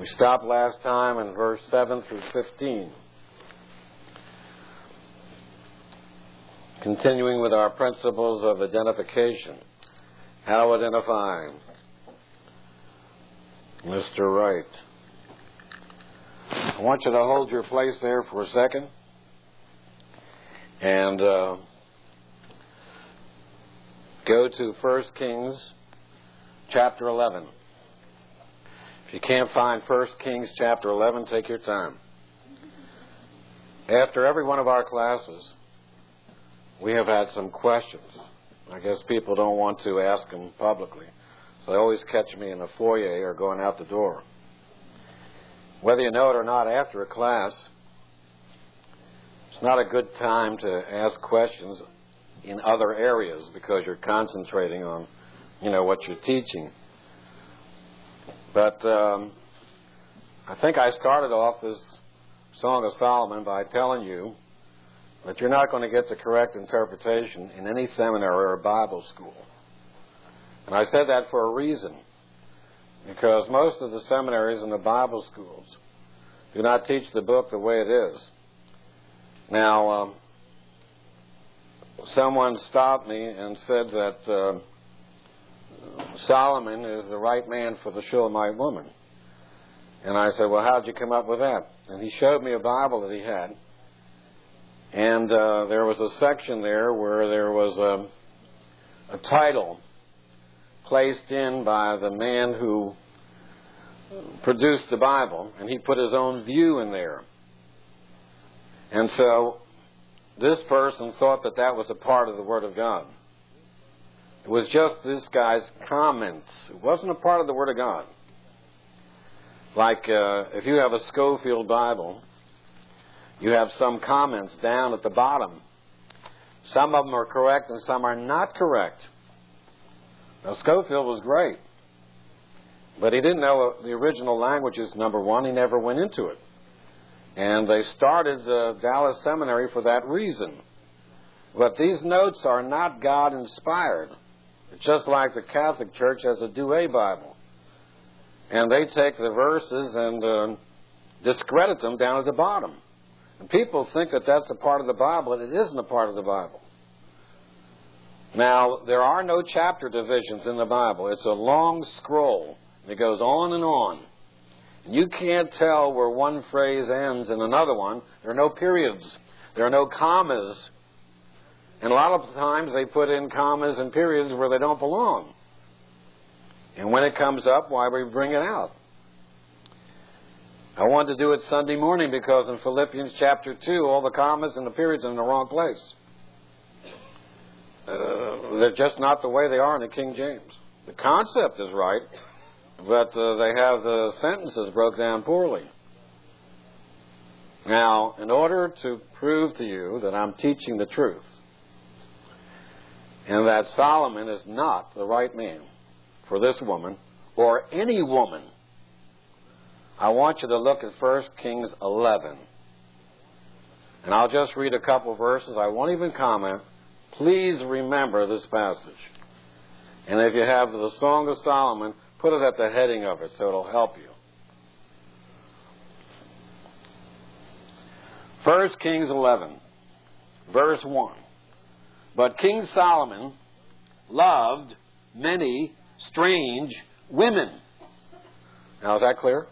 We stopped last time in verse 7 through 15. Continuing with our principles of identification. How identify Mr. Wright. I want you to hold your place there for a second. And go to 1 Kings chapter 11. If you can't find 1 Kings chapter 11, take your time. After every one of our classes, we have had some questions. I guess people don't want to ask them publicly, so they always catch me in the foyer or going out the door. Whether you know it or not, after a class, it's not a good time to ask questions in other areas because you're concentrating on, what you're teaching. But I think I started off this Song of Solomon by telling you that you're not going to get the correct interpretation in any seminary or Bible school. And I said that for a reason, because most of the seminaries and the Bible schools do not teach the book the way it is. Now, someone stopped me and said that Solomon is the right man for the Shulamite woman. And I said, well, how'd you come up with that? And he showed me a Bible that he had. And there was a section there where there was a title placed in by the man who produced the Bible, and he put his own view in there. And so this person thought that that was a part of the Word of God. It was just this guy's comments. It wasn't a part of the Word of God. Like if you have a Scofield Bible, you have some comments down at the bottom. Some of them are correct and some are not correct. Now, Scofield was great, but he didn't know the original languages, number one. He never went into it. And they started the Dallas Seminary for that reason. But these notes are not God-inspired. It's just like the Catholic Church has a Douay Bible. And they take the verses and discredit them down at the bottom. And people think that that's a part of the Bible, and it isn't a part of the Bible. Now, there are no chapter divisions in the Bible. It's a long scroll. It goes on and on. You can't tell where one phrase ends in another one. There are no periods. There are no commas. And a lot of times they put in commas and periods where they don't belong. And when it comes up, why we bring it out? I wanted to do it Sunday morning because in Philippians chapter 2, all the commas and the periods are in the wrong place. They're just not the way they are in the King James. The concept is right, but they have the sentences broke down poorly. Now, in order to prove to you that I'm teaching the truth and that Solomon is not the right man for this woman or any woman, I want you to look at 1 Kings 11. And I'll just read a couple verses. I won't even comment. Please remember this passage. And if you have the Song of Solomon, put it at the heading of it so it'll help you. 1 Kings 11, verse 1. But King Solomon loved many strange women. Now, is that clear?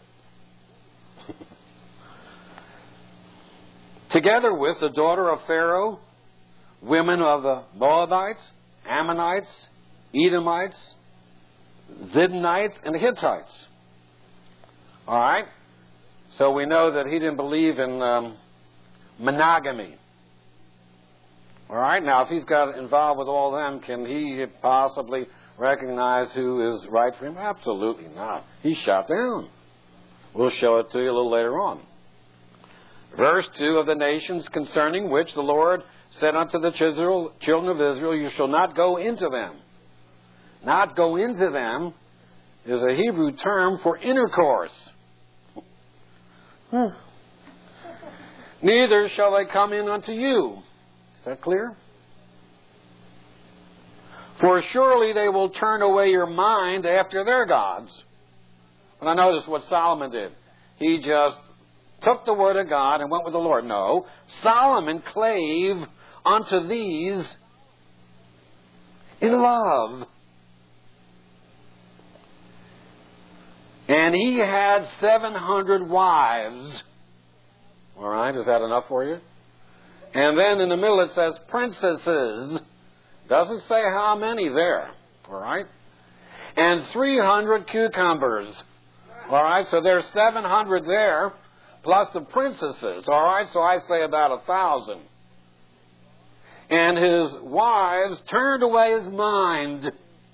Together with the daughter of Pharaoh, women of the Moabites, Ammonites, Edomites, Zidonites, and Hittites. All right? So we know that he didn't believe in monogamy. All right? Now, if he's got involved with all them, can he possibly recognize who is right for him? Absolutely not. He's shot down. We'll show it to you a little later on. Verse 2, of the nations concerning which the Lord said unto the children of Israel, you shall not go into them. Not go into them is a Hebrew term for intercourse. Neither shall they come in unto you. Is that clear? For surely they will turn away your mind after their gods. And I notice what Solomon did. he just took the word of God and went with the Lord. No, Solomon clave unto these in love. And he had 700 wives. All right, is that enough for you? And then in the middle it says princesses. Doesn't say how many there. All right? And 300 cucumbers. All right, so there's 700 there, plus the princesses. All right, so I say about 1,000. And his wives turned away his mind.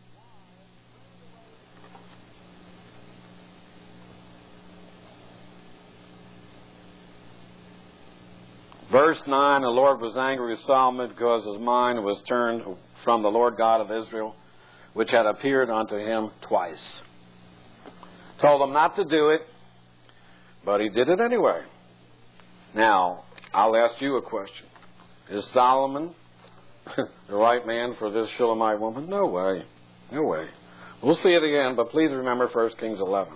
Verse 9, the Lord was angry with Solomon because his mind was turned from the Lord God of Israel, which had appeared unto him twice. Told him not to do it, but he did it anyway. Now, I'll ask you a question. Is Solomon the right man for this Shulamite woman? No way. No way. We'll see it again, but please remember 1 Kings 11.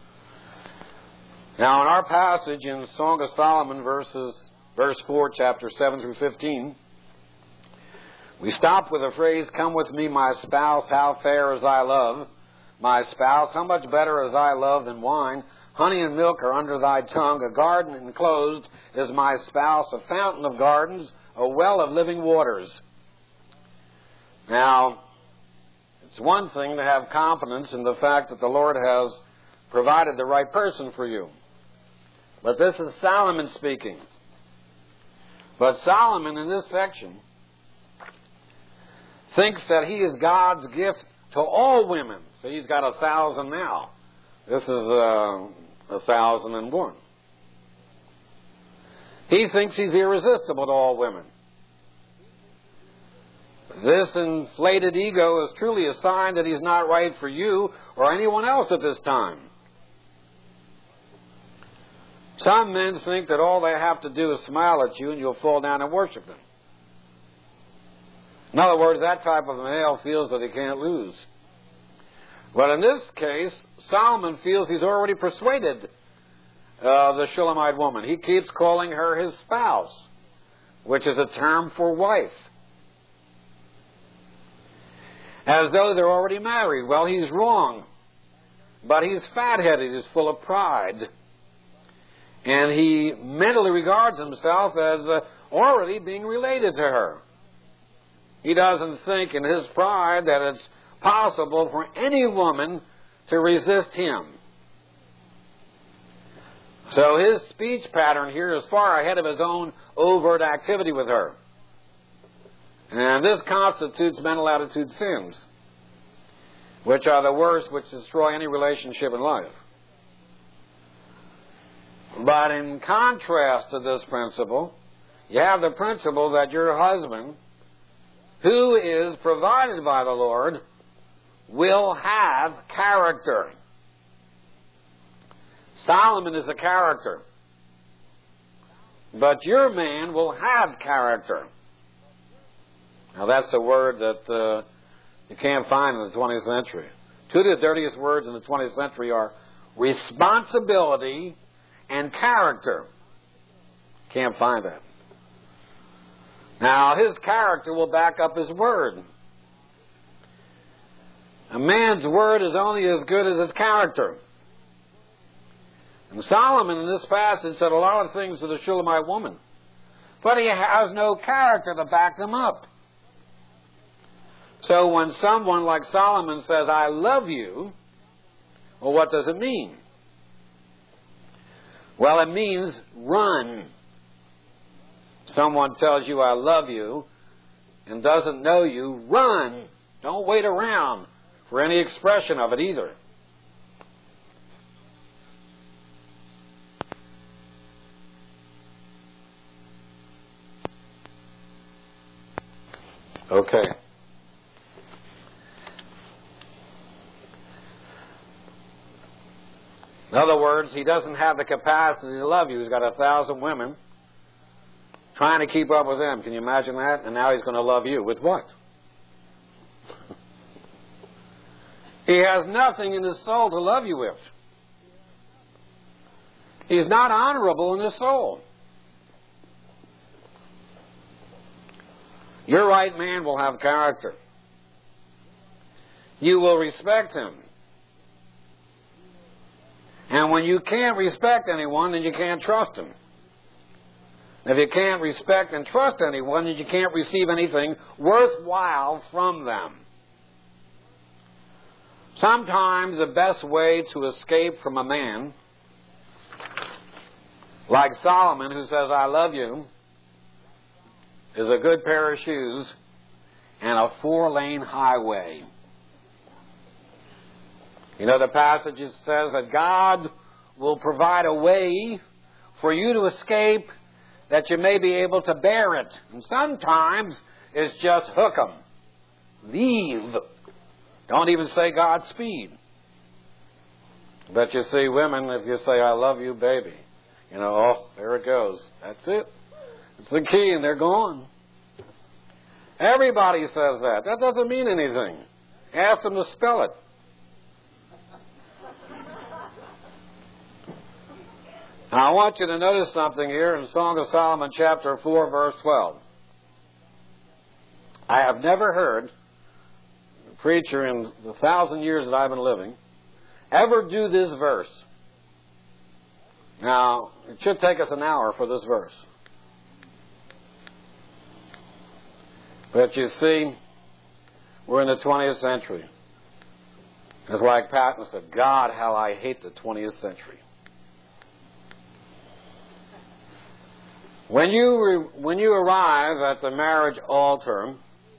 Now, in our passage in Song of Solomon, verse 4, chapter 7 through 15, we stop with the phrase, "Come with me, my spouse, how fair is thy love. My spouse, how much better is thy love than wine. Honey and milk are under thy tongue. A garden enclosed is my spouse, a fountain of gardens, a well of living waters." Now, it's one thing to have confidence in the fact that the Lord has provided the right person for you. But this is Solomon speaking. But Solomon, in this section, thinks that he is God's gift to all women. So he's got 1,000 now. This is 1,001. He thinks he's irresistible to all women. This inflated ego is truly a sign that he's not right for you or anyone else at this time. Some men think that all they have to do is smile at you and you'll fall down and worship them. In other words, that type of male feels that he can't lose. But in this case, Solomon feels he's already persuaded the Shulamite woman. He keeps calling her his spouse, which is a term for wife, as though they're already married. Well, he's wrong. But he's fat-headed. He's full of pride. And he mentally regards himself as already being related to her. He doesn't think in his pride that it's possible for any woman to resist him. So his speech pattern here is far ahead of his own overt activity with her. And this constitutes mental attitude sins, which are the worst, which destroy any relationship in life. But in contrast to this principle, you have the principle that your husband, who is provided by the Lord, will have character. Solomon is a character. But your man will have character. Now that's a word that you can't find in the 20th century. Two of the dirtiest words in the 20th century are responsibility and character. Can't find that. Now, his character will back up his word. A man's word is only as good as his character. And Solomon in this passage said a lot of things to the Shulamite woman, but he has no character to back them up. So when someone like Solomon says, "I love you," well, what does it mean? Well, it means run. Someone tells you, "I love you," and doesn't know you, run. Don't wait around for any expression of it either. Okay. In other words, he doesn't have the capacity to love you. He's got 1,000 women trying to keep up with them. Can you imagine that? And now he's going to love you. With what? He has nothing in his soul to love you with. He's not honorable in his soul. Your right man will have character. You will respect him. And when you can't respect anyone, then you can't trust him. If you can't respect and trust anyone, then you can't receive anything worthwhile from them. Sometimes the best way to escape from a man, like Solomon, who says, I love you, is a good pair of shoes and a 4-lane highway. You know, the passage says that God will provide a way for you to escape that you may be able to bear it. And sometimes it's just hook 'em. Leave. Don't even say Godspeed. But you see, women, if you say, I love you, baby, you know, oh, there it goes. That's it. It's the key, and they're gone. Everybody says that. That doesn't mean anything. Ask them to spell it. Now, I want you to notice something here in Song of Solomon, chapter 4, verse 12. I have never heard a preacher in the 1,000 years that I've been living ever do this verse. Now, it should take us an hour for this verse. But you see, we're in the 20th century. It's like Patton said, God, how I hate the 20th century. When you arrive at the marriage altar,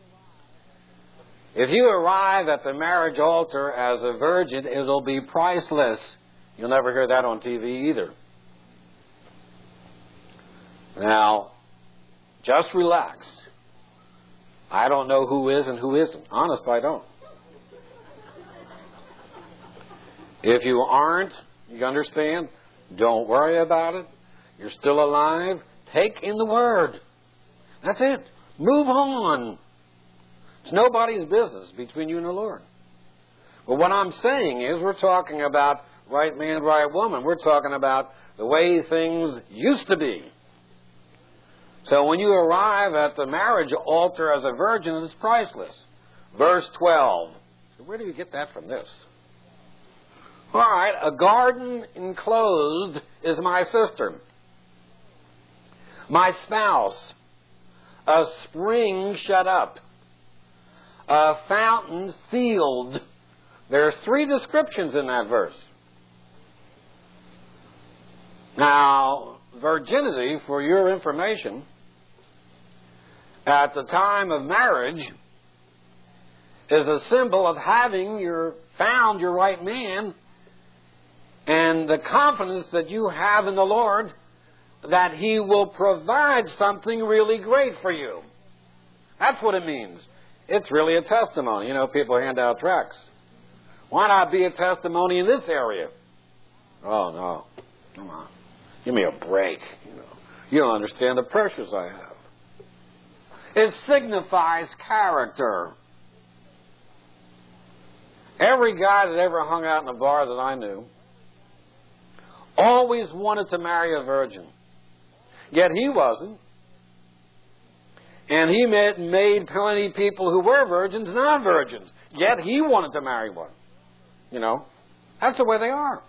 if you arrive at the marriage altar as a virgin, it'll be priceless. You'll never hear that on TV either. Now, just relax. I don't know who is and who isn't. Honest, I don't. If you aren't, you understand, don't worry about it. You're still alive. Take in the Word. That's it. Move on. It's nobody's business between you and the Lord. But what I'm saying is we're talking about right man, right woman. We're talking about the way things used to be. So when you arrive at the marriage altar as a virgin, it's priceless. Verse 12. So where do you get that from this? All right, a garden enclosed is my sister, my spouse, a spring shut up, a fountain sealed. There's 3 descriptions in that verse. Now, virginity, for your information, at the time of marriage is a symbol of having found your right man and the confidence that you have in the Lord that He will provide something really great for you. That's what it means. It's really a testimony. You know, people hand out tracts. Why not be a testimony in this area? Oh, no. Come on. Give me a break. You don't understand the pressures I have. It signifies character. Every guy that ever hung out in a bar that I knew always wanted to marry a virgin. Yet he wasn't. And he made plenty of people who were virgins non-virgins. Yet he wanted to marry one. You know, that's the way they are.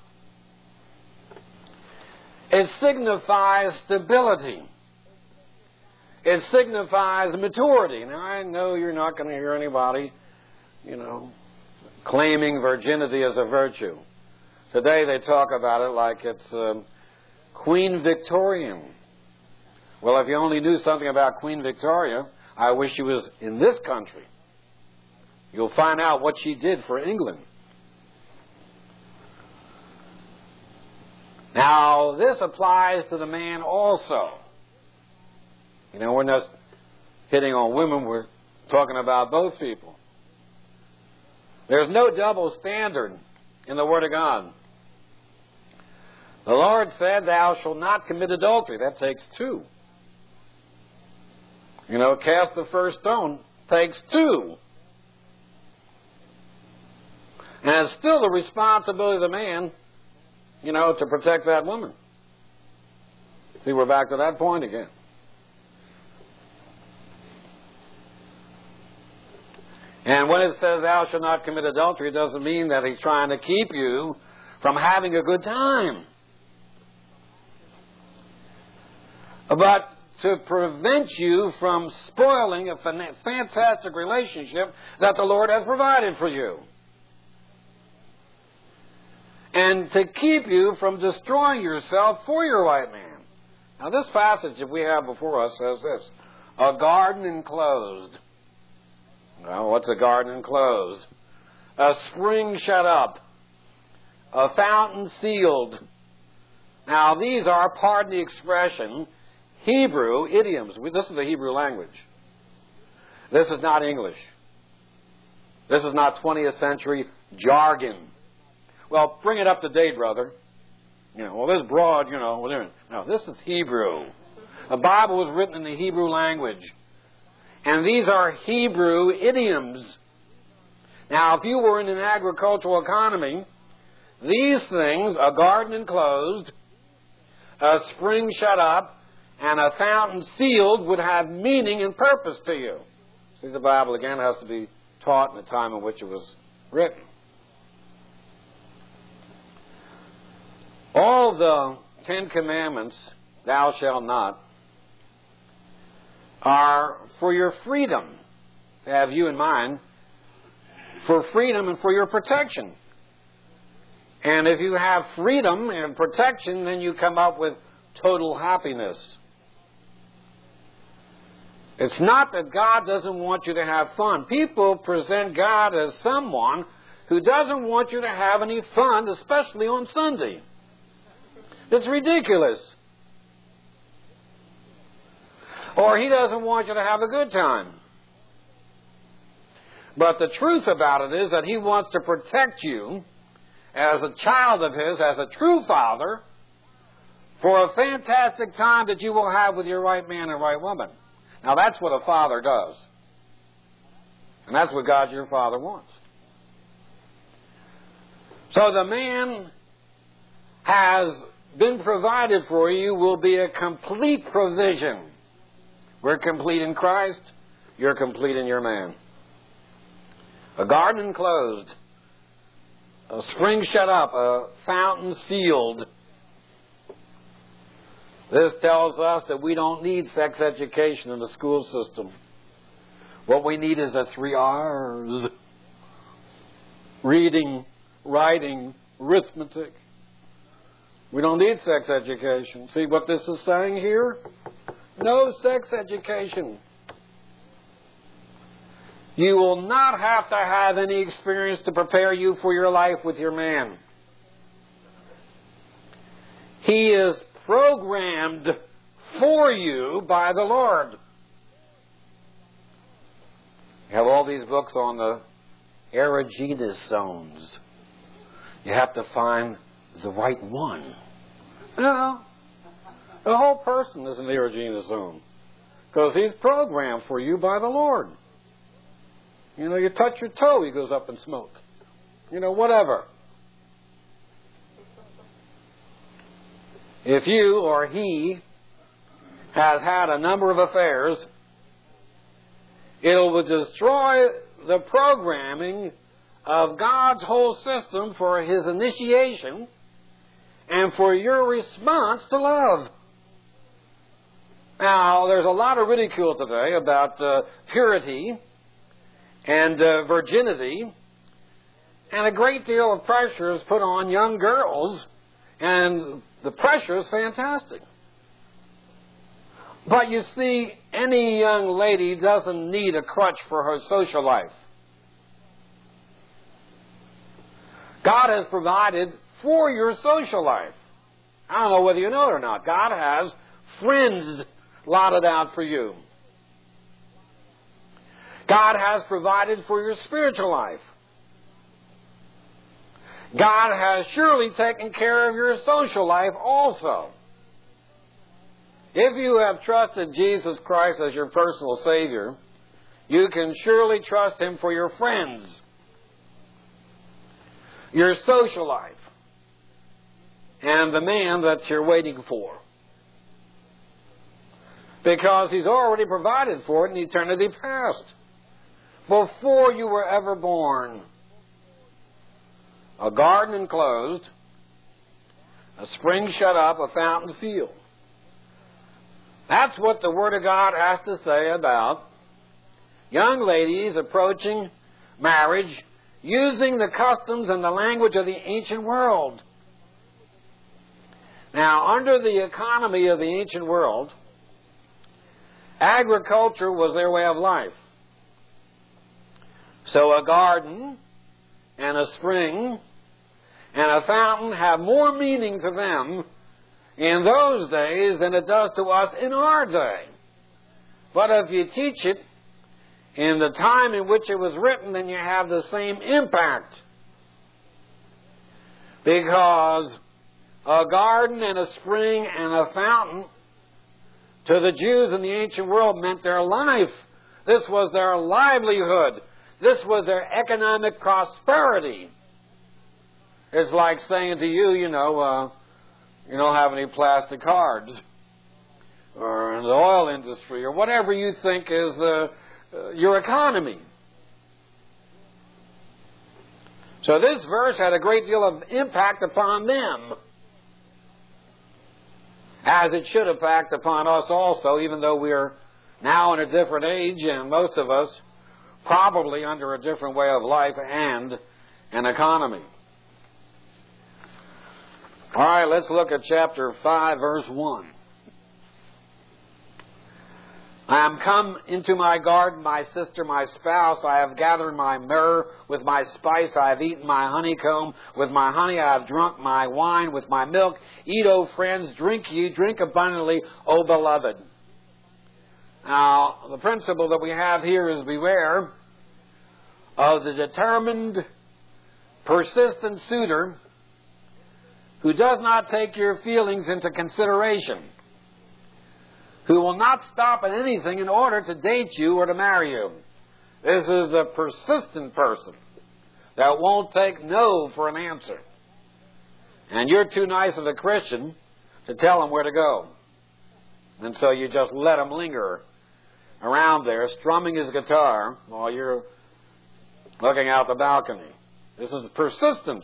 It signifies stability. It signifies maturity. Now, I know you're not going to hear anybody, claiming virginity as a virtue. Today they talk about it like it's Queen Victorian. Well, if you only knew something about Queen Victoria, I wish she was in this country. You'll find out what she did for England. Now, this applies to the man also. We're not hitting on women, we're talking about both people. There's no double standard in the Word of God. The Lord said, thou shalt not commit adultery. That takes 2. Cast the first stone takes 2. And it's still the responsibility of the man, to protect that woman. See, we're back to that point again. And when it says thou shalt not commit adultery, it doesn't mean that he's trying to keep you from having a good time. But to prevent you from spoiling a fantastic relationship that the Lord has provided for you. And to keep you from destroying yourself for your right man. Now this passage that we have before us says this: a garden enclosed. Well, what's a garden enclosed? A spring shut up. A fountain sealed. Now these are, pardon the expression, Hebrew idioms. This is the Hebrew language. This is not English. This is not 20th century jargon. Well, bring it up to date, brother. Well, this broad, No, this is Hebrew. The Bible was written in the Hebrew language. And these are Hebrew idioms. Now, if you were in an agricultural economy, these things, a garden enclosed, a spring shut up, and a fountain sealed, would have meaning and purpose to you. See, the Bible, again, has to be taught in the time in which it was written. All the Ten Commandments, thou shalt not, are for your freedom, to have you in mind, for freedom and for your protection. And if you have freedom and protection, then you come up with total happiness. It's not that God doesn't want you to have fun. People present God as someone who doesn't want you to have any fun, especially on Sunday. It's ridiculous. Or he doesn't want you to have a good time. But the truth about it is that he wants to protect you as a child of his, as a true father, for a fantastic time that you will have with your right man and right woman. Now that's what a father does. And that's what God your Father wants. So the man has been provided for you, will be a complete provision. We're complete in Christ. You're complete in your man. A garden enclosed. A spring shut up. A fountain sealed. This tells us that we don't need sex education in the school system. What we need is the 3 R's. Reading, writing, arithmetic. We don't need sex education. See what this is saying here? No sex education. You will not have to have any experience to prepare you for your life with your man. He is programmed for you by the Lord. You have all these books on the erogenous zones. You have to find the right one. No. The whole person is an erogenous zone. Because he's programmed for you by the Lord. You touch your toe, he goes up in smoke. Whatever. If you or he has had a number of affairs, it will destroy the programming of God's whole system for his initiation and for your response to love. Now, there's a lot of ridicule today about purity and virginity, and a great deal of pressure is put on young girls, and the pressure is fantastic. But you see, any young lady doesn't need a crutch for her social life. God has provided for your social life. I don't know whether you know it or not. God has friends lotted out for you. God has provided for your spiritual life. God has surely taken care of your social life also. If you have trusted Jesus Christ as your personal Savior, you can surely trust Him for your friends, your social life, and the man that you're waiting for. Because He's already provided for it in eternity past. Before you were ever born. A garden enclosed, a spring shut up, a fountain sealed. That's what the Word of God has to say about young ladies approaching marriage using the customs and the language of the ancient world. Now, under the economy of the ancient world, agriculture was their way of life. So a garden and a spring and a fountain have more meaning to them in those days than it does to us in our day. But if you teach it in the time in which it was written, then you have the same impact. Because a garden and a spring and a fountain to the Jews in the ancient world meant their life. This was their livelihood. This was their economic prosperity. It's like saying to you, you don't have any plastic cards, or in the oil industry, or whatever you think is your economy. So this verse had a great deal of impact upon them, as it should impact upon us also, even though we're now in a different age, and most of us probably under a different way of life and an economy. All right, let's look at chapter 5, verse 1. I am come into my garden, my sister, my spouse. I have gathered my myrrh with my spice. I have eaten my honeycomb with my honey. I have drunk my wine with my milk. Eat, O friends, drink ye, drink abundantly, O beloved. Now, the principle that we have here is beware of the determined, persistent suitor who does not take your feelings into consideration, who will not stop at anything in order to date you or to marry you. This is a persistent person that won't take no for an answer. And you're too nice of a Christian to tell him where to go. And so you just let him linger around there, strumming his guitar while you're looking out the balcony. This is persistence.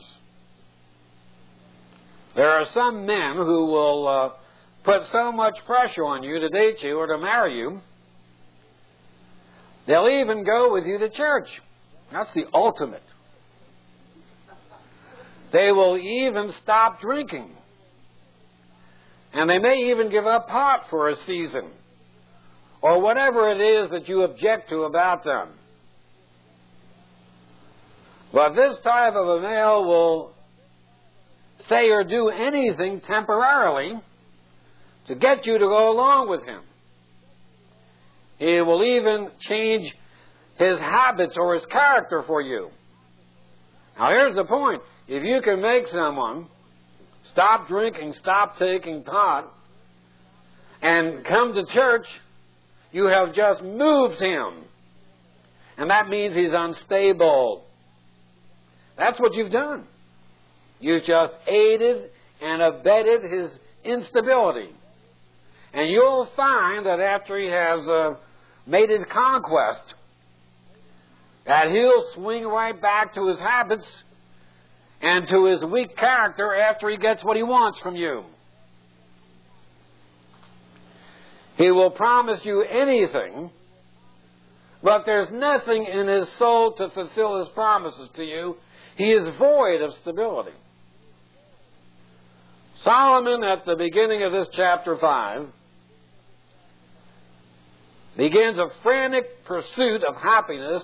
There are some men who will put so much pressure on you to date you or to marry you, they'll even go with you to church. That's the ultimate. They will even stop drinking. And they may even give up pot for a season, or whatever it is that you object to about them. But this type of a male will say or do anything temporarily to get you to go along with him. He will even change his habits or his character for you. Now here's the point. If you can make someone stop drinking, stop taking pot, and come to church, you have just moved him. And that means he's unstable. That's what you've done. You've just aided and abetted his instability. And you'll find that after he has made his conquest, that he'll swing right back to his habits and to his weak character after he gets what he wants from you. He will promise you anything, but there's nothing in his soul to fulfill his promises to you. He is void of stability. Solomon, at the beginning of this chapter 5, begins a frantic pursuit of happiness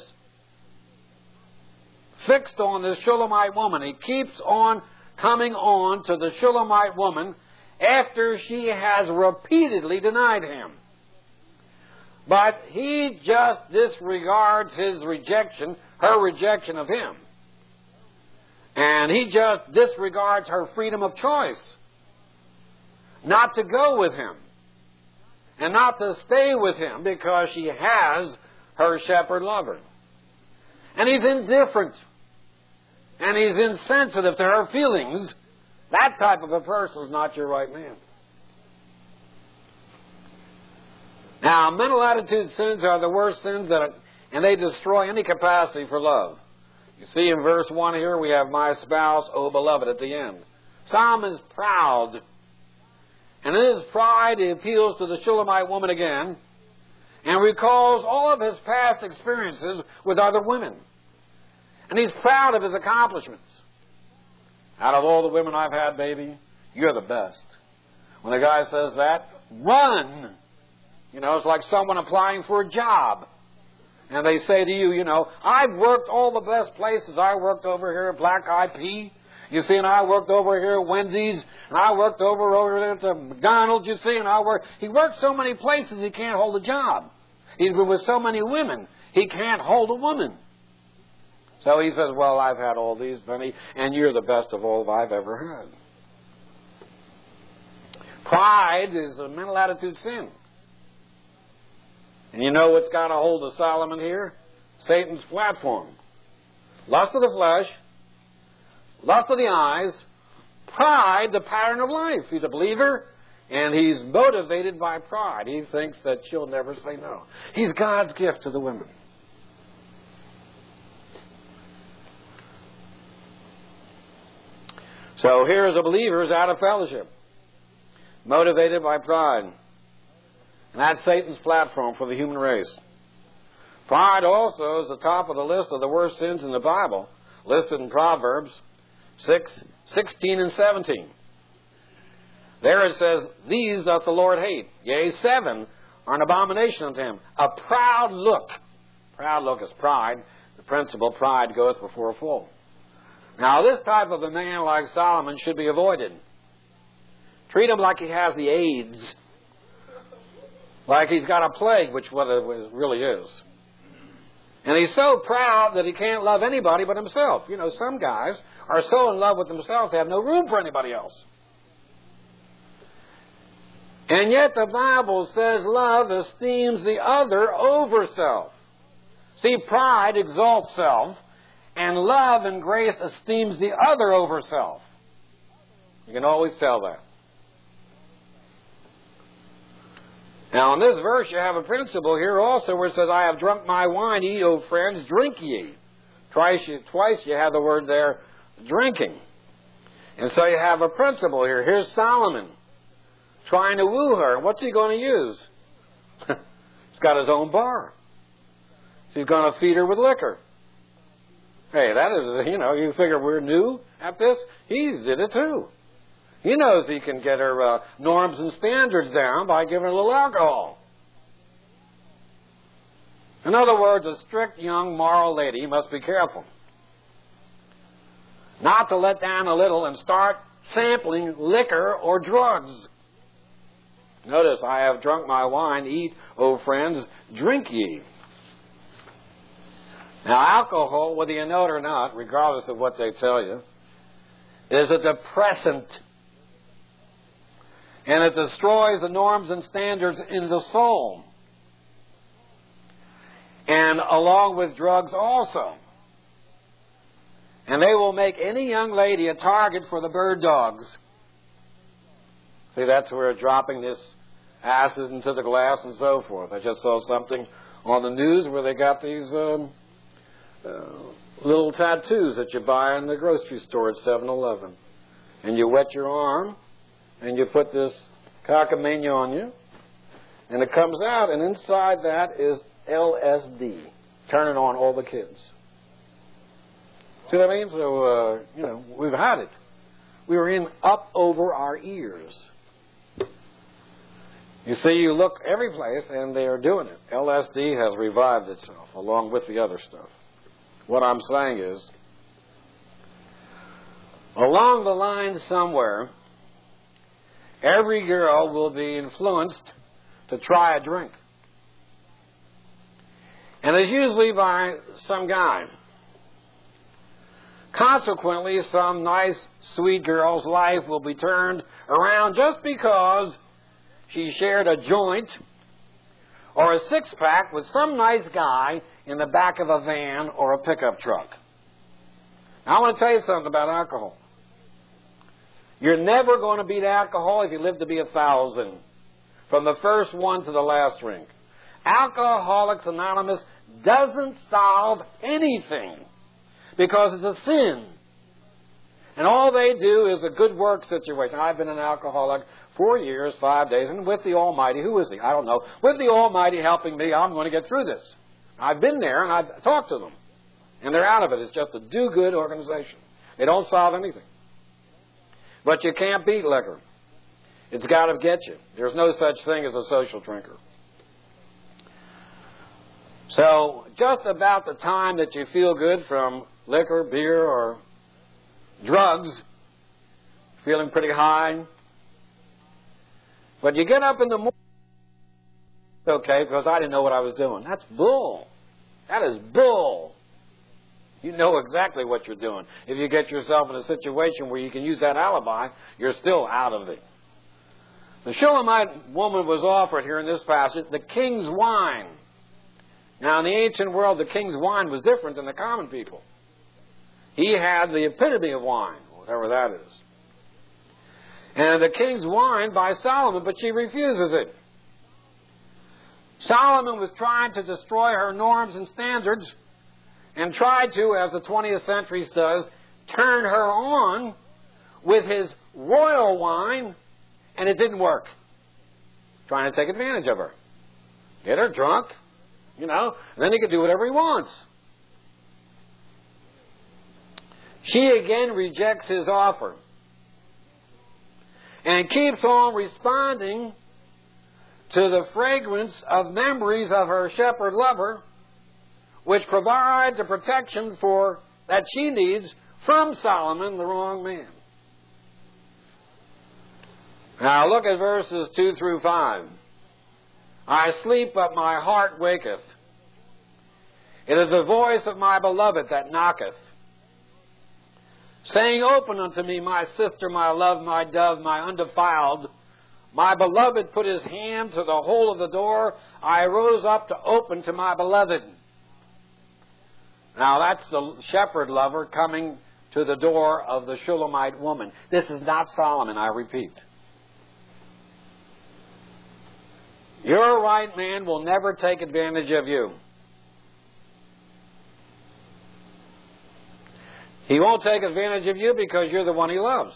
fixed on this Shulamite woman. He keeps on coming on to the Shulamite woman after she has repeatedly denied him. But he just disregards his rejection, her rejection of him. And he just disregards her freedom of choice not to go with him and not to stay with him because she has her shepherd lover. And he's indifferent and he's insensitive to her feelings. That type of a person is not your right man. Now, mental attitude sins are the worst sins, and they destroy any capacity for love. You see in verse 1 here, we have my spouse, O beloved, at the end. Solomon is proud. And in his pride, he appeals to the Shulamite woman again and recalls all of his past experiences with other women. And he's proud of his accomplishments. Out of all the women I've had, baby, you're the best. When a guy says that, run! You know, it's like someone applying for a job. And they say to you, you know, I've worked all the best places. I worked over here at Black Eyed Pea. You see, and I worked over here at Wendy's, and I worked over there at McDonald's, you see, and he worked so many places he can't hold a job. He's been with so many women, he can't hold a woman. So he says, well, I've had all these, Benny, and you're the best of all I've ever had. Pride is a mental attitude sin. And you know what's got a hold of Solomon here? Satan's platform. Lust of the flesh, lust of the eyes, pride, the pattern of life. He's a believer, and he's motivated by pride. He thinks that she'll never say no. He's God's gift to the women. So here's a believer who's out of fellowship, motivated by pride. And that's Satan's platform for the human race. Pride also is the top of the list of the worst sins in the Bible, listed in Proverbs 6:16 and 17. There it says, these doth the Lord hate. Yea, 7 are an abomination unto him. A proud look. Proud look is pride. The principle, pride goeth before a fall. Now, this type of a man like Solomon should be avoided. Treat him like he has the AIDS. Like he's got a plague, which what it really is. And he's so proud that he can't love anybody but himself. You know, some guys are so in love with themselves they have no room for anybody else. And yet the Bible says love esteems the other over self. See, pride exalts self, and love and grace esteems the other over self. You can always tell that. Now, in this verse, you have a principle here also where it says, I have drunk my wine, ye, O friends, drink ye. Twice you have the word there, drinking. And so you have a principle here. Here's Solomon trying to woo her. What's he going to use? He's got his own bar. He's going to feed her with liquor. Hey, that is, you know, you figure we're new at this? He did it too. He knows he can get her norms and standards down by giving her a little alcohol. In other words, a strict young moral lady must be careful not to let down a little and start sampling liquor or drugs. Notice, I have drunk my wine, eat, O friends, drink ye. Now, alcohol, whether you know it or not, regardless of what they tell you, is a depressant. And it destroys the norms and standards in the soul. And along with drugs also. And they will make any young lady a target for the bird dogs. See, that's where dropping this acid into the glass and so forth. I just saw something on the news where they got these little tattoos that you buy in the grocery store at 7-Eleven. And you wet your arm, and you put this cockamamie on you, and it comes out, and inside that is LSD, turning on all the kids. See what I mean? So, you know, we've had it. We were in up over our ears. You see, you look every place, and they are doing it. LSD has revived itself, along with the other stuff. What I'm saying is, along the line somewhere, every girl will be influenced to try a drink. And it's usually by some guy. Consequently, some nice, sweet girl's life will be turned around just because she shared a joint or a six-pack with some nice guy in the back of a van or a pickup truck. Now, I want to tell you something about alcohol. You're never going to beat alcohol if you live to be 1,000. from the first one to the last drink. Alcoholics Anonymous doesn't solve anything because it's a sin. And all they do is a good work situation. I've been an alcoholic 4 years, 5 days, and with the Almighty, who is He? I don't know. With the Almighty helping me, I'm going to get through this. I've been there and I've talked to them. And they're out of it. It's just a do-good organization. They don't solve anything. But you can't beat liquor. It's got to get you. There's no such thing as a social drinker. So just about the time that you feel good from liquor, beer, or drugs, feeling pretty high, but you get up in the morning, okay, because I didn't know what I was doing. That's bull. That is bull. You know exactly what you're doing. If you get yourself in a situation where you can use that alibi, you're still out of it. The Shulamite woman was offered here in this passage the king's wine. Now, in the ancient world, the king's wine was different than the common people. He had the epitome of wine, whatever that is. And the king's wine by Solomon, but she refuses it. Solomon was trying to destroy her norms and standards and tried to, as the 20th century does, turn her on with his royal wine, and it didn't work. Trying to take advantage of her. Get her drunk, and then he could do whatever he wants. She again rejects his offer and keeps on responding to the fragrance of memories of her shepherd lover, which provide the protection that she needs from Solomon, the wrong man. Now look at verses 2 through 5. I sleep, but my heart waketh. It is the voice of my beloved that knocketh, saying, Open unto me, my sister, my love, my dove, my undefiled. My beloved put his hand to the hole of the door. I rose up to open to my beloved. Now that's the shepherd lover coming to the door of the Shulamite woman. This is not Solomon, I repeat. Your right man will never take advantage of you. He won't take advantage of you because you're the one he loves.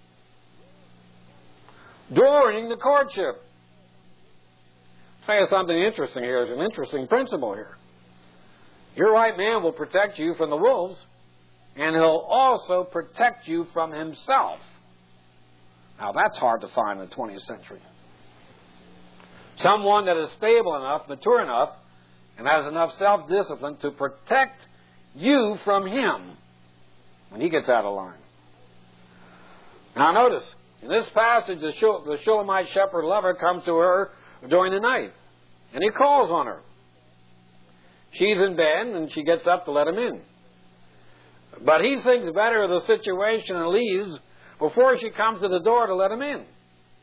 During the courtship. I'll tell you something interesting here. There's an interesting principle here. Your right man will protect you from the wolves, and he'll also protect you from himself. Now, that's hard to find in the 20th century. Someone that is stable enough, mature enough, and has enough self-discipline to protect you from him when he gets out of line. Now, notice, in this passage, the Shulamite shepherd lover comes to her during the night, and he calls on her. She's in bed, and she gets up to let him in. But he thinks better of the situation and leaves before she comes to the door to let him in.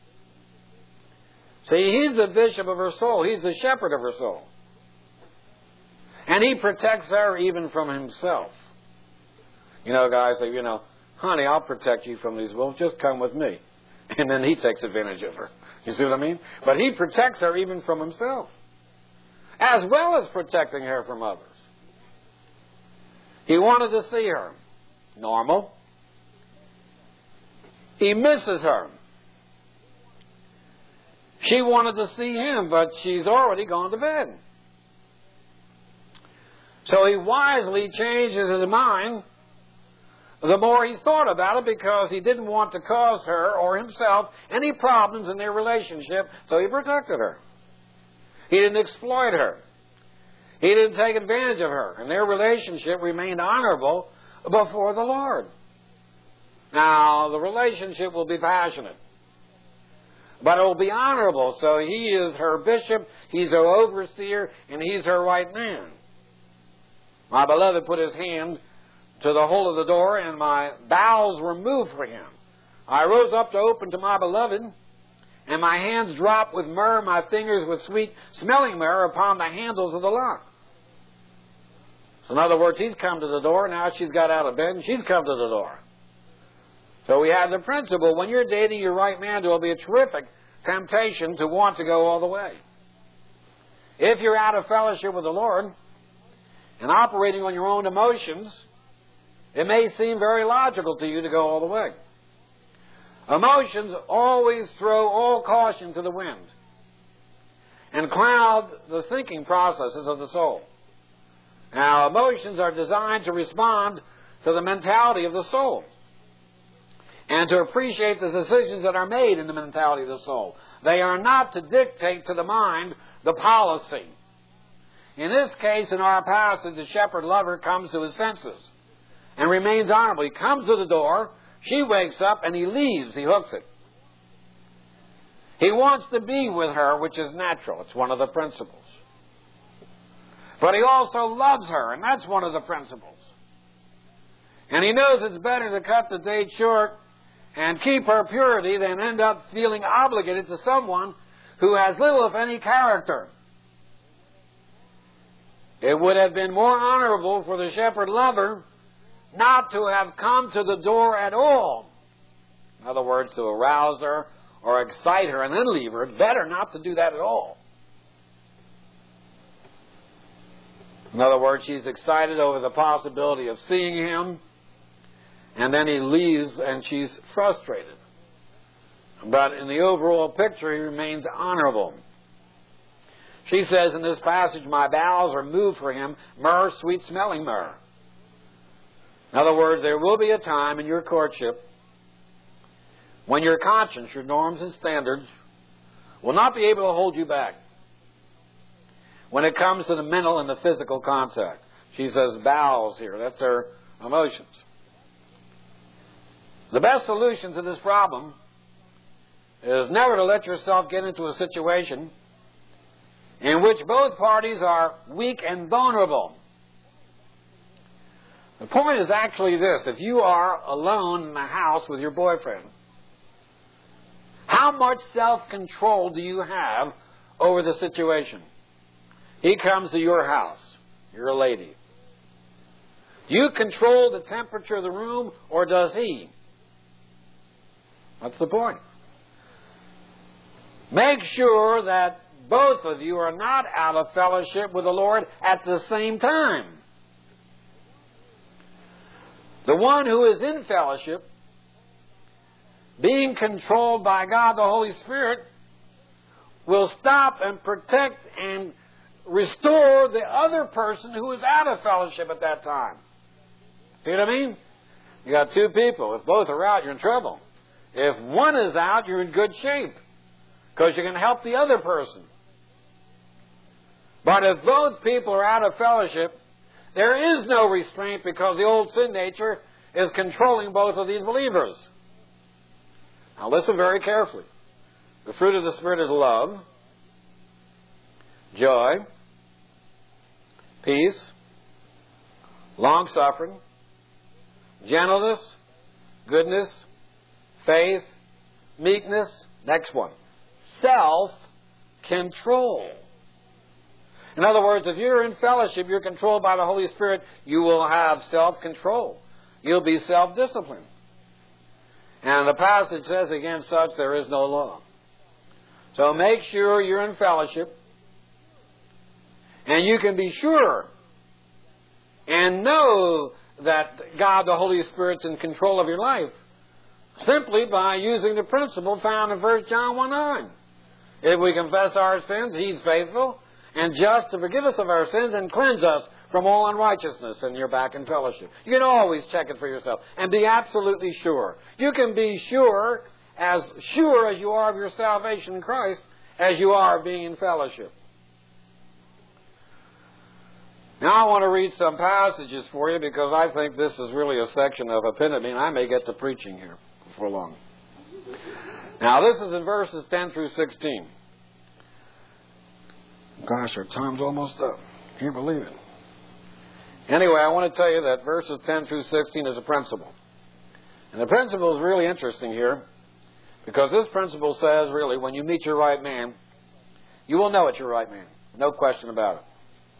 See, he's the bishop of her soul. He's the shepherd of her soul. And he protects her even from himself. Guys say, honey, I'll protect you from these wolves. Just come with me. And then he takes advantage of her. You see what I mean? But he protects her even from himself, as well as protecting her from others. He wanted to see her. Normal. He misses her. She wanted to see him, but she's already gone to bed. So he wisely changes his mind the more he thought about it, because he didn't want to cause her or himself any problems in their relationship, so he protected her. He didn't exploit her. He didn't take advantage of her, and their relationship remained honorable before the Lord. Now, the relationship will be passionate, but it will be honorable. So he is her bishop, he's her overseer, and he's her right man. My beloved put his hand to the hole of the door, and my bowels were moved for him. I rose up to open to my beloved, and my hands dropped with myrrh, my fingers with sweet smelling myrrh upon the handles of the lock. So in other words, he's come to the door, now she's got out of bed, and she's come to the door. So we have the principle, when you're dating your right man, there will be a terrific temptation to want to go all the way. If you're out of fellowship with the Lord and operating on your own emotions, it may seem very logical to you to go all the way. Emotions always throw all caution to the wind and cloud the thinking processes of the soul. Now, emotions are designed to respond to the mentality of the soul and to appreciate the decisions that are made in the mentality of the soul. They are not to dictate to the mind the policy. In this case, in our passage, the shepherd lover comes to his senses and remains honorable. He comes to the door, she wakes up, and he leaves. He hooks it. He wants to be with her, which is natural. It's one of the principles. But he also loves her, and that's one of the principles. And he knows it's better to cut the date short and keep her purity than end up feeling obligated to someone who has little, if any, character. It would have been more honorable for the shepherd lover not to have come to the door at all. In other words, to arouse her or excite her and then leave her. It's better not to do that at all. In other words, she's excited over the possibility of seeing him, and then he leaves and she's frustrated. But in the overall picture, he remains honorable. She says in this passage, my bowels are moved for him, myrrh, sweet-smelling myrrh. In other words, there will be a time in your courtship when your conscience, your norms and standards, will not be able to hold you back when it comes to the mental and the physical contact. She says bowels here. That's her emotions. The best solution to this problem is never to let yourself get into a situation in which both parties are weak and vulnerable. The point is actually this. If you are alone in the house with your boyfriend, how much self-control do you have over the situation? He comes to your house. You're a lady. Do you control the temperature of the room, or does he? That's the point. Make sure that both of you are not out of fellowship with the Lord at the same time. The one who is in fellowship, being controlled by God the Holy Spirit, will stop and protect and restore the other person who is out of fellowship at that time. See what I mean? You got two people. If both are out, you're in trouble. If one is out, you're in good shape because you can help the other person. But if both people are out of fellowship, there is no restraint because the old sin nature is controlling both of these believers. Now listen very carefully. The fruit of the Spirit is love, joy, peace, long-suffering, gentleness, goodness, faith, meekness. Next one. Self-control. In other words, if you're in fellowship, you're controlled by the Holy Spirit, you will have self-control. You'll be self-disciplined. And the passage says, against such there is no law. So make sure you're in fellowship. And you can be sure and know that God, the Holy Spirit's in control of your life simply by using the principle found in 1 John 1:9. If we confess our sins, He's faithful and just to forgive us of our sins and cleanse us from all unrighteousness, and you're back in fellowship. You can always check it for yourself and be absolutely sure. You can be sure as you are of your salvation in Christ as you are of being in fellowship. Now I want to read some passages for you because I think this is really a section of epitome, and I may get to preaching here before long. Now this is in verses 10 through 16. Gosh, our time's almost up. Can't believe it. Anyway, I want to tell you that verses 10 through 16 is a principle. And the principle is really interesting here because this principle says, really, when you meet your right man, you will know it's your right man. No question about it.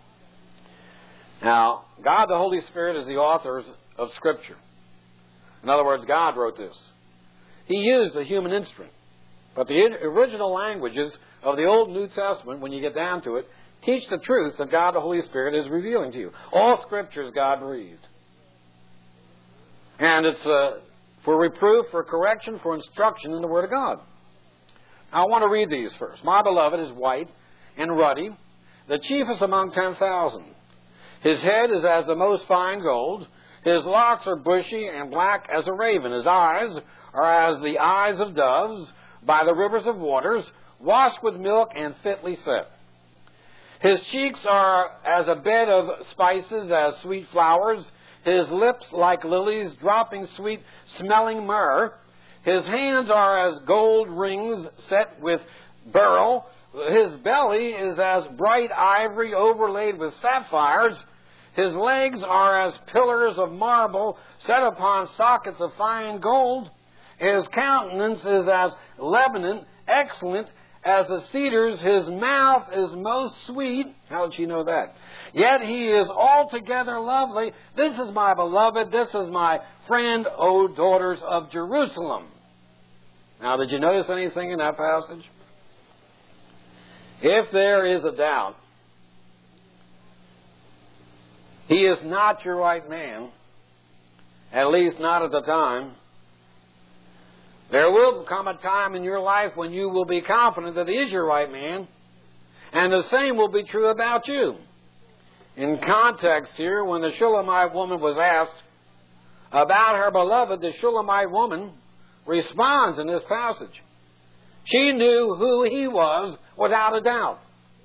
Now, God the Holy Spirit is the author of Scripture. In other words, God wrote this. He used a human instrument, But the original languages of the Old and New Testament, when you get down to it, teach the truth that God the Holy Spirit is revealing to you. All Scripture is God-breathed. And it's for reproof, for correction, for instruction in the Word of God. Now, I want to read these first. My beloved is white and ruddy, the chiefest among 10,000. His head is as the most fine gold. His locks are bushy and black as a raven. His eyes are as the eyes of doves by the rivers of waters, washed with milk and fitly set. His cheeks are as a bed of spices, as sweet flowers. His lips like lilies, dropping sweet-smelling myrrh. His hands are as gold rings set with beryl. His belly is as bright ivory overlaid with sapphires. His legs are as pillars of marble set upon sockets of fine gold. His countenance is as Lebanon, excellent as the cedars. His mouth is most sweet. How did she know that? Yet he is altogether lovely. This is my beloved. This is my friend, O daughters of Jerusalem. Now, did you notice anything in that passage? If there is a doubt, he is not your right man, at least not at the time. There will come a time in your life when you will be confident that he is your right man, and the same will be true about you. In context here, when the Shulamite woman was asked about her beloved, the Shulamite woman responds in this passage. She knew who he was without a doubt.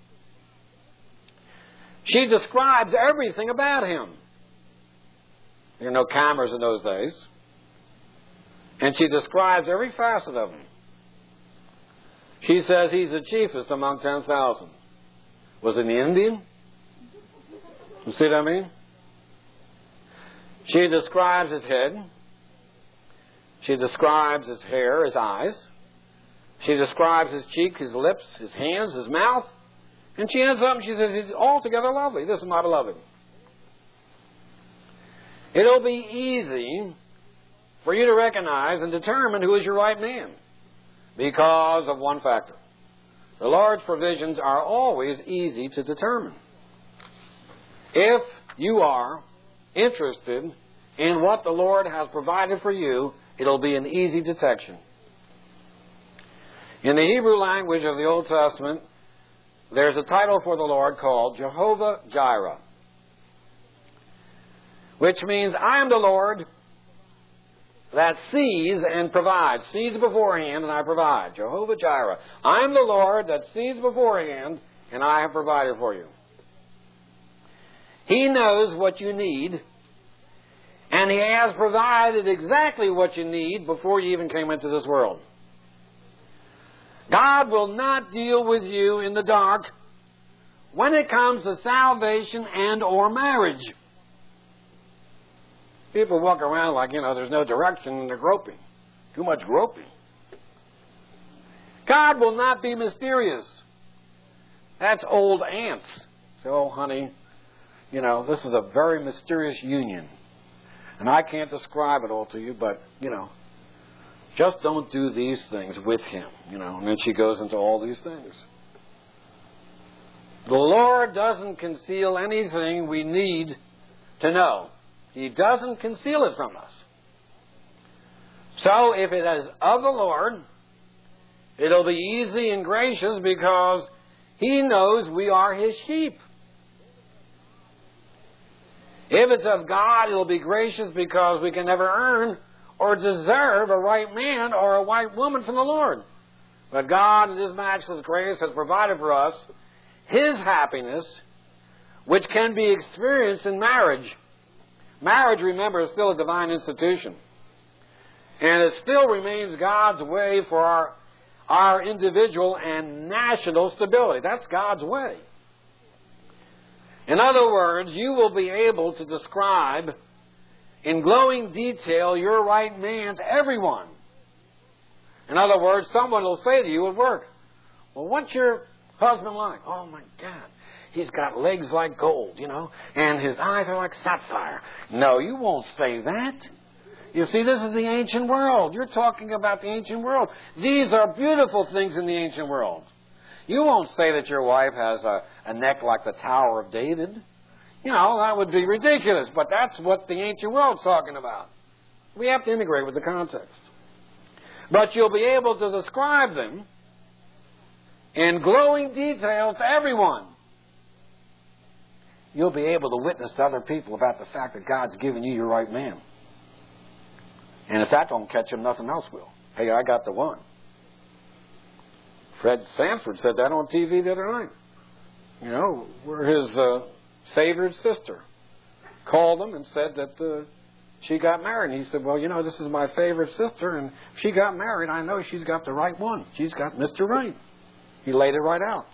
She describes everything about him. There are no cameras in those days. And she describes every facet of him. She says he's the chiefest among 10,000. Was it the Indian? You see what I mean? She describes his head. She describes his hair, his eyes. She describes his cheek, his lips, his hands, his mouth. And she ends up and she says, he's altogether lovely. This is my beloved. It'll be easy for you to recognize and determine who is your right man because of one factor. The Lord's provisions are always easy to determine. If you are interested in what the Lord has provided for you, it'll be an easy detection. In the Hebrew language of the Old Testament, there's a title for the Lord called Jehovah Jireh, which means I am the Lord that sees and provides. Sees beforehand and I provide. Jehovah Jireh. I am the Lord that sees beforehand and I have provided for you. He knows what you need, and He has provided exactly what you need before you even came into this world. God will not deal with you in the dark when it comes to salvation and or marriage. People walk around like, there's no direction and they're groping. Too much groping. God will not be mysterious. That's old ants. So, honey, this is a very mysterious union. And I can't describe it all to you, but, just don't do these things with him, And then she goes into all these things. The Lord doesn't conceal anything we need to know. He doesn't conceal it from us. So if it is of the Lord, it'll be easy and gracious because He knows we are His sheep. If it's of God, it'll be gracious because we can never earn or deserve a right man or a white woman from the Lord. But God, in His matchless grace, has provided for us His happiness, which can be experienced in marriage. Marriage, remember, is still a divine institution. And it still remains God's way for our individual and national stability. That's God's way. In other words, you will be able to describe in glowing detail your right man to everyone. In other words, someone will say to you at work, well, what's your husband like? Oh, my God. He's got legs like gold, and his eyes are like sapphire. No, you won't say that. You see, this is the ancient world. You're talking about the ancient world. These are beautiful things in the ancient world. You won't say that your wife has a neck like the Tower of David. You know, that would be ridiculous, but that's what the ancient world's talking about. We have to integrate with the context. But you'll be able to describe them in glowing detail to everyone. You'll be able to witness to other people about the fact that God's given you your right man. And if that don't catch him, nothing else will. Hey, I got the one. Fred Sanford said that on TV the other night. You know, where his favored sister called him and said that she got married. And he said, well, you know, this is my favorite sister, and if she got married, I know she's got the right one. She's got Mr. Right. He laid it right out.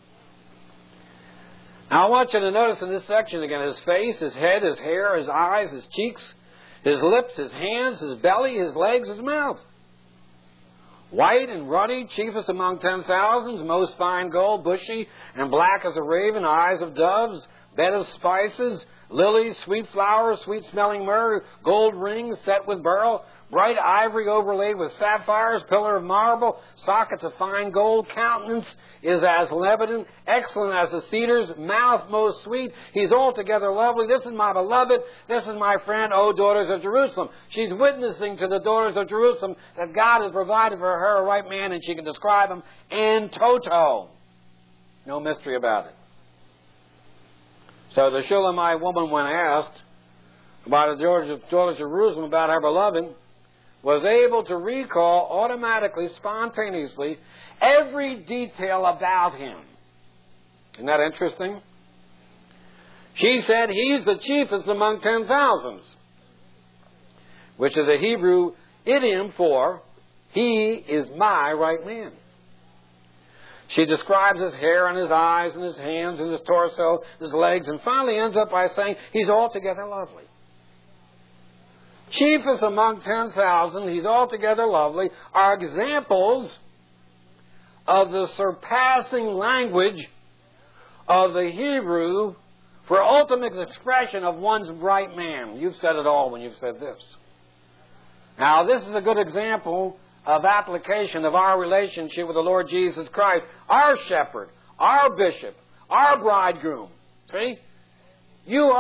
Now, I want you to notice in this section again, his face, his head, his hair, his eyes, his cheeks, his lips, his hands, his belly, his legs, his mouth. White and ruddy, chiefest among 10,000s, most fine gold, bushy and black as a raven, eyes of doves, bed of spices, lilies, sweet flowers, sweet-smelling myrrh, gold rings set with beryl, bright ivory overlaid with sapphires, pillar of marble, sockets of fine gold, countenance is as Lebanon, excellent as the cedars, mouth most sweet. He's altogether lovely. This is my beloved. This is my friend, O daughters of Jerusalem. She's witnessing to the daughters of Jerusalem that God has provided for her a right man, and she can describe him in toto. No mystery about it. So the Shulamite woman, when asked about the daughters of Jerusalem, about her beloved, was able to recall automatically, spontaneously, every detail about him. Isn't that interesting? She said, he's the chiefest among 10,000s, which is a Hebrew idiom for, he is my right man. She describes his hair and his eyes and his hands and his torso, his legs, and finally ends up by saying, he's altogether lovely. Chiefest among 10,000, he's altogether lovely, are examples of the surpassing language of the Hebrew for ultimate expression of one's right man. You've said it all when you've said this. Now, this is a good example of application of our relationship with the Lord Jesus Christ, our shepherd, our bishop, our bridegroom. See? You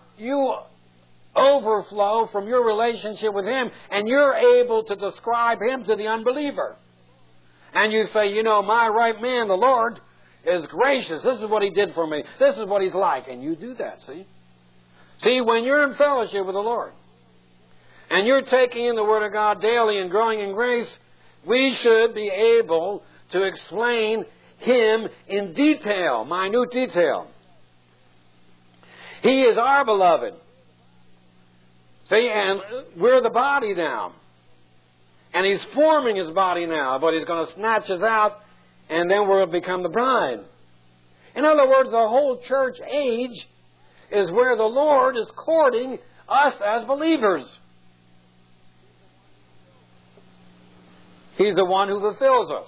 overflow from your relationship with him, and you're able to describe him to the unbeliever. And you say, you know, my right man, the Lord, is gracious. This is what he did for me. This is what he's like. And you do that, see? See, when you're in fellowship with the Lord, and you're taking in the Word of God daily and growing in grace, we should be able to explain him in detail, minute detail. He is our beloved. See, and we're the body now. And he's forming his body now, but he's going to snatch us out, and then we'll become the bride. In other words, the whole church age is where the Lord is courting us as believers. He's the one who fulfills us.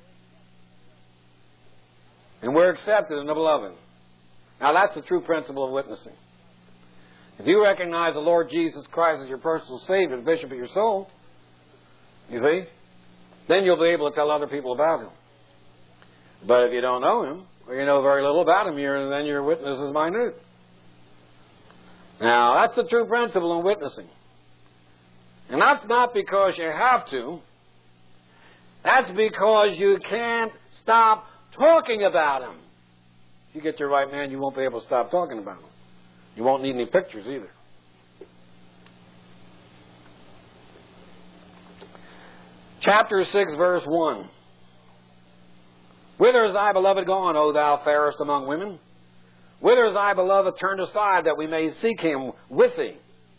And we're accepted in the beloved. Now that's the true principle of witnessing. If you recognize the Lord Jesus Christ as your personal Savior, the bishop of your soul, you see, then you'll be able to tell other people about him. But if you don't know him, or you know very little about him, then your witness is minute. Now, that's the true principle in witnessing. And that's not because you have to. That's because you can't stop talking about him. If you get your right man, you won't be able to stop talking about him. You won't need any pictures either. Chapter 6, verse 1. Whither is thy beloved gone, O thou fairest among women? Whither is thy beloved turned aside, that we may seek him with thee?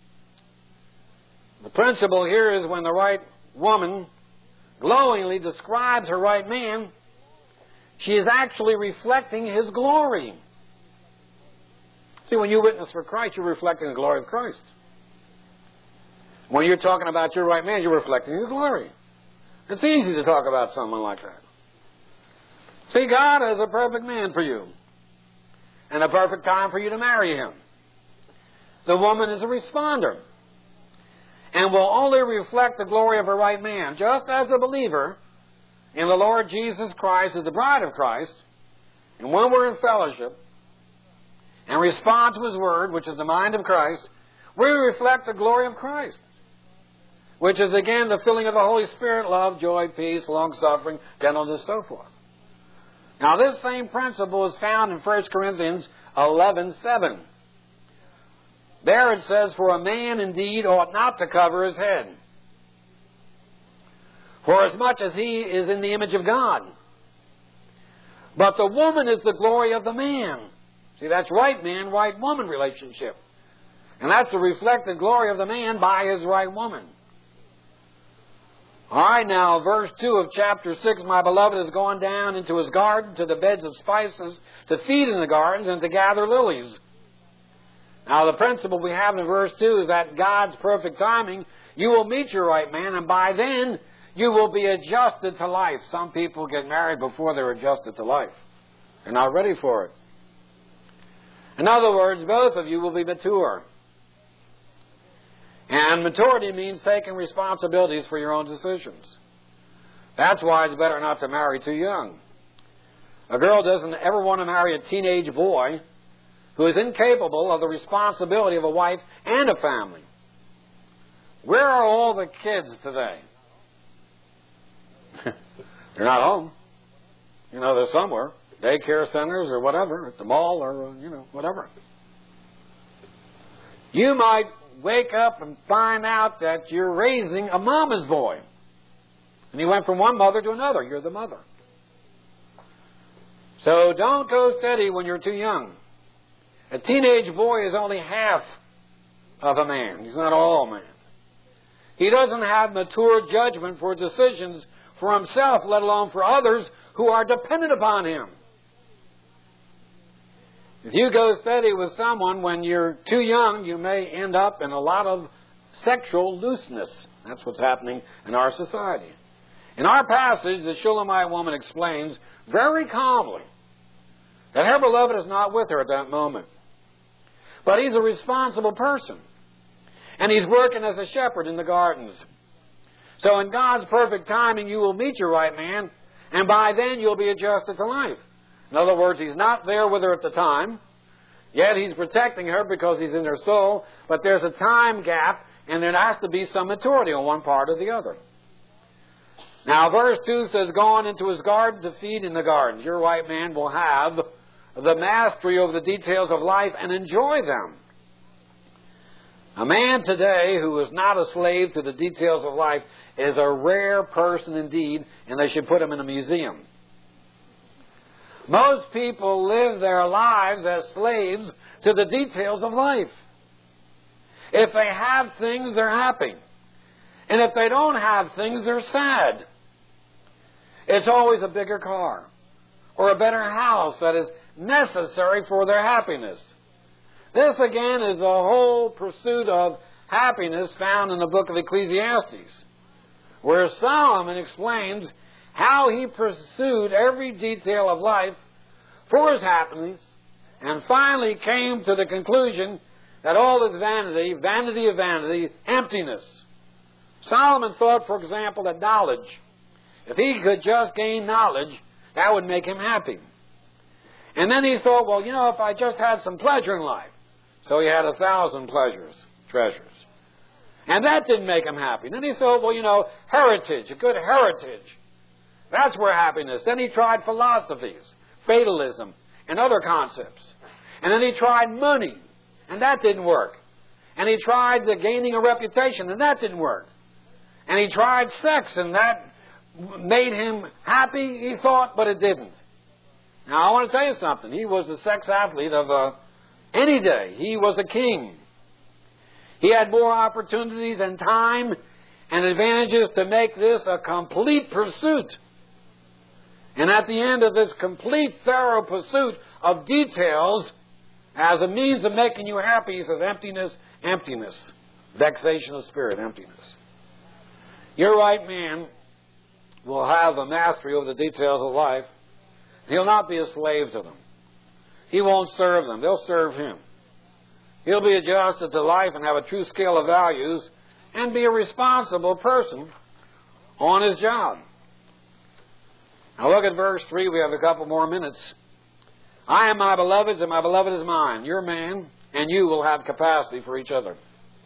The principle here is when the right woman glowingly describes her right man, she is actually reflecting his glory. See, when you witness for Christ, you're reflecting the glory of Christ. When you're talking about your right man, you're reflecting his glory. It's easy to talk about someone like that. See, God has a perfect man for you, and a perfect time for you to marry him. The woman is a responder. and will only reflect the glory of a right man, just as a believer in the Lord Jesus Christ is the bride of Christ, and when we're in fellowship and respond to His Word, which is the mind of Christ, we reflect the glory of Christ, which is again the filling of the Holy Spirit, love, joy, peace, long-suffering, gentleness, so forth. Now this same principle is found in 1 Corinthians 11:7. There it says, "For a man indeed ought not to cover his head, forasmuch as he is in the image of God. But the woman is the glory of the man." See, that's right man, right woman relationship. And that's the reflected glory of the man by his right woman. All right, now, verse 2 of chapter 6, "My beloved has gone down into his garden, to the beds of spices, to feed in the gardens, and to gather lilies." Now, the principle we have in verse 2 is that God's perfect timing, you will meet your right man, and by then, you will be adjusted to life. Some people get married before they're adjusted to life. They're not ready for it. In other words, both of you will be mature. And maturity means taking responsibilities for your own decisions. That's why it's better not to marry too young. A girl doesn't ever want to marry a teenage boy who is incapable of the responsibility of a wife and a family. Where are all the kids today? They're not home. They're somewhere. Daycare centers or whatever, at the mall or, whatever. You might wake up and find out that you're raising a mama's boy. And you went from one mother to another. You're the mother. So don't go steady when you're too young. A teenage boy is only half of a man. He's not all man. He doesn't have mature judgment for decisions for himself, let alone for others who are dependent upon him. If you go steady with someone when you're too young, you may end up in a lot of sexual looseness. That's what's happening in our society. In our passage, the Shulamite woman explains very calmly that her beloved is not with her at that moment. But he's a responsible person. And he's working as a shepherd in the gardens. So in God's perfect timing, you will meet your right man, and by then you'll be adjusted to life. In other words, he's not there with her at the time, yet he's protecting her because he's in her soul, but there's a time gap, and there has to be some maturity on one part or the other. Now, verse 2 says, "Gone into his garden to feed in the gardens." Your right man will have the mastery over the details of life and enjoy them. A man today who is not a slave to the details of life is a rare person indeed, and they should put him in a museum. Most people live their lives as slaves to the details of life. If they have things, they're happy. And if they don't have things, they're sad. It's always a bigger car or a better house that is necessary for their happiness. This, again, is the whole pursuit of happiness found in the book of Ecclesiastes, where Solomon explains how he pursued every detail of life for his happiness, and finally came to the conclusion that all is vanity, vanity of vanity, emptiness. Solomon thought, for example, that knowledge, if he could just gain knowledge, that would make him happy. And then he thought, well, if I just had some pleasure in life. So he had 1,000 treasures. And that didn't make him happy. Then he thought, well, heritage, a good heritage. That's where happiness. Then he tried philosophies, fatalism, and other concepts. And then he tried money, and that didn't work. And he tried gaining a reputation, and that didn't work. And he tried sex, and that made him happy, he thought, but it didn't. Now, I want to tell you something. He was the sex athlete of any day. He was a king. He had more opportunities and time and advantages to make this a complete pursuit. And at the end of this complete, thorough pursuit of details, as a means of making you happy, he says, emptiness, emptiness. Vexation of spirit, emptiness. Your right man will have a mastery over the details of life. He'll not be a slave to them. He won't serve them. They'll serve him. He'll be adjusted to life and have a true scale of values and be a responsible person on his job. Now look at verse 3. We have a couple more minutes. I am my beloved's, and my beloved is mine. Your man and you will have capacity for each other.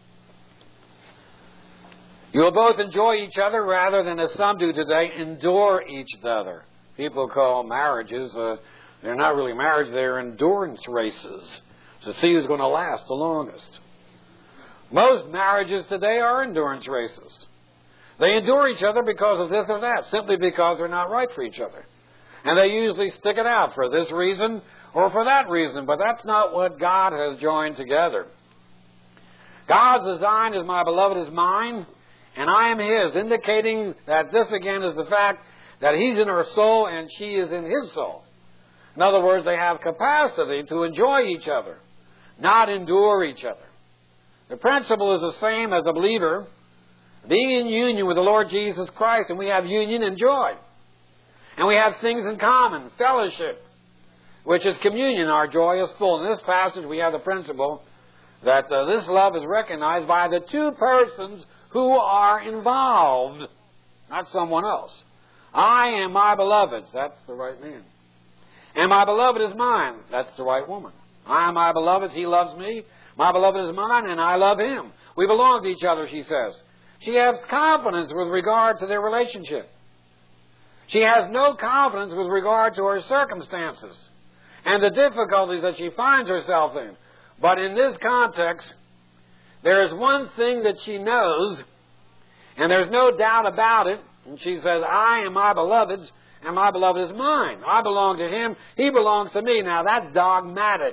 You will both enjoy each other rather than, as some do today, endure each other. People call marriages, they're not really marriage, they're endurance races to see who's going to last the longest. Most marriages today are endurance races. They endure each other because of this or that, simply because they're not right for each other. And they usually stick it out for this reason or for that reason, but that's not what God has joined together. God's design is my beloved is mine, and I am his, indicating that this again is the fact that he's in her soul and she is in his soul. In other words, they have capacity to enjoy each other, not endure each other. The principle is the same as a believer being in union with the Lord Jesus Christ, and we have union and joy. And we have things in common, fellowship, which is communion. Our joy is full. In this passage, we have the principle that this love is recognized by the two persons who are involved, not someone else. I am my beloved's. That's the right man. And my beloved is mine. That's the right woman. I am my beloved's. He loves me. My beloved is mine, and I love him. We belong to each other, she says. She has confidence with regard to their relationship. She has no confidence with regard to her circumstances and the difficulties that she finds herself in. But in this context, there is one thing that she knows, and there's no doubt about it. And she says, I am my beloved's, and my beloved is mine. I belong to him. He belongs to me. Now, that's dogmatic.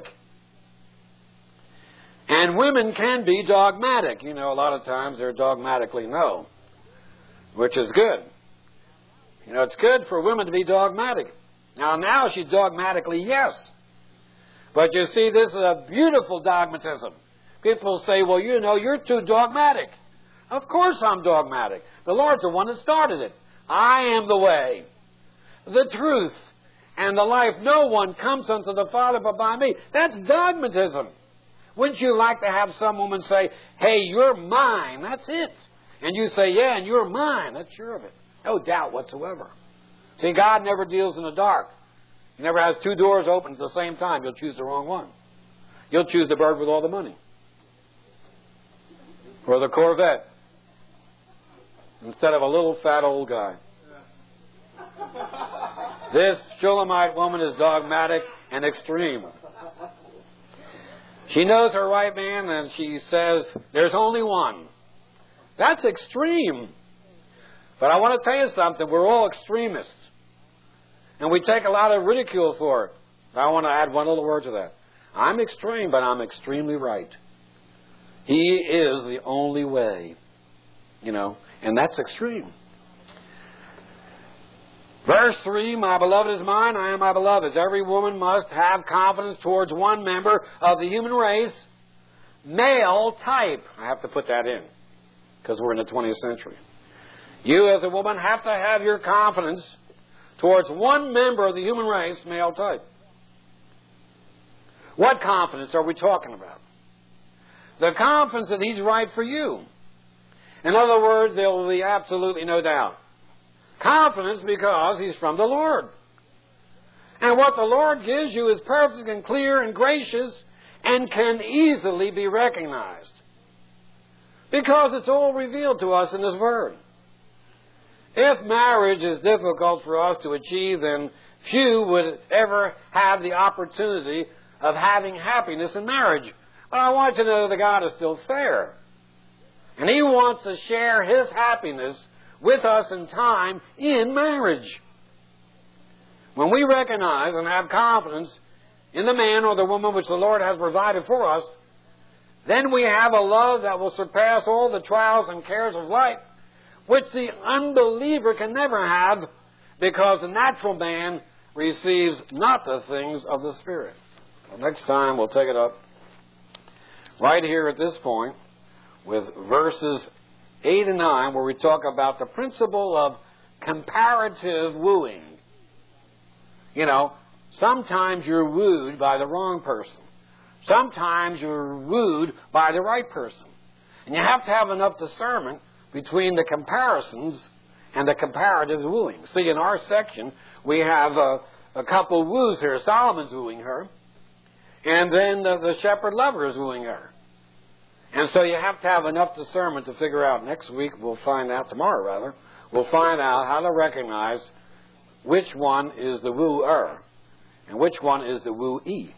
And women can be dogmatic. You know, a lot of times they're dogmatically no, which is good. You know, it's good for women to be dogmatic. Now she's dogmatically yes. But you see, this is a beautiful dogmatism. People say, well, you know, you're too dogmatic. Of course I'm dogmatic. The Lord's the one that started it. I am the way, the truth, and the life. No one comes unto the Father but by me. That's dogmatism. Wouldn't you like to have some woman say, hey, you're mine, that's it. And you say, yeah, and you're mine, that's sure of it. No doubt whatsoever. See, God never deals in the dark. He never has two doors open at the same time. You'll choose the wrong one. You'll choose the bird with all the money. Or the Corvette. Instead of a little fat old guy. This Shulamite woman is dogmatic and extreme. She knows her right man, and she says, there's only one. That's extreme. But I want to tell you something. We're all extremists. And we take a lot of ridicule for it. I want to add one little word to that. I'm extreme, but I'm extremely right. He is the only way. You know, and that's extreme. Verse 3, my beloved is mine, I am my beloved's. Every woman must have confidence towards one member of the human race, male type. I have to put that in, because we're in the 20th century. You as a woman have to have your confidence towards one member of the human race, male type. What confidence are we talking about? The confidence that he's right for you. In other words, there will be absolutely no doubt. Confidence because he's from the Lord. And what the Lord gives you is perfect and clear and gracious and can easily be recognized. Because it's all revealed to us in His Word. If marriage is difficult for us to achieve, then few would ever have the opportunity of having happiness in marriage. But I want you to know that God is still fair. And He wants to share His happiness with us in time in marriage. When we recognize and have confidence in the man or the woman which the Lord has provided for us, then we have a love that will surpass all the trials and cares of life, which the unbeliever can never have, because the natural man receives not the things of the Spirit. Well, next time we'll take it up right here at this point with verses 8 and 9, where we talk about the principle of comparative wooing. You know, sometimes you're wooed by the wrong person. Sometimes you're wooed by the right person. And you have to have enough discernment between the comparisons and the comparative wooing. See, in our section, we have a couple woos here. Solomon's wooing her, and then the shepherd lover is wooing her. And so you have to have enough discernment to figure out. Next week, we'll find out, tomorrow rather, we'll find out how to recognize which one is the wooer and which one is the wooee.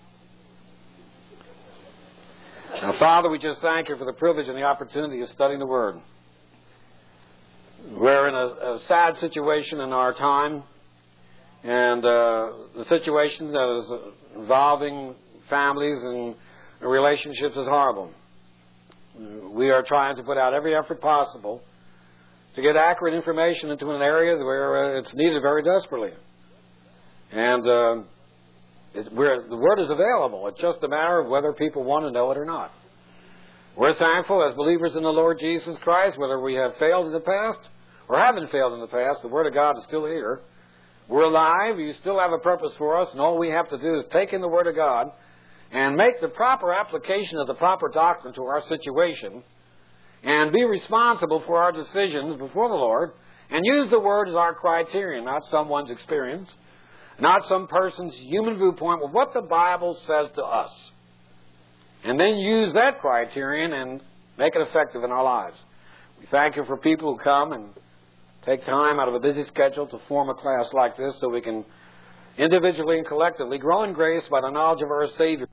Now, Father, we just thank you for the privilege and the opportunity of studying the Word. We're in a sad situation in our time, and the situation that is involving families and relationships is horrible. We are trying to put out every effort possible to get accurate information into an area where it's needed very desperately. And the Word is available. It's just a matter of whether people want to know it or not. We're thankful as believers in the Lord Jesus Christ, whether we have failed in the past or haven't failed in the past, the Word of God is still here. We're alive. You still have a purpose for us, and all we have to do is take in the Word of God and make the proper application of the proper doctrine to our situation and be responsible for our decisions before the Lord and use the Word as our criterion, not someone's experience, not some person's human viewpoint, but what the Bible says to us. And then use that criterion and make it effective in our lives. We thank you for people who come and take time out of a busy schedule to form a class like this so we can individually and collectively grow in grace by the knowledge of our Savior.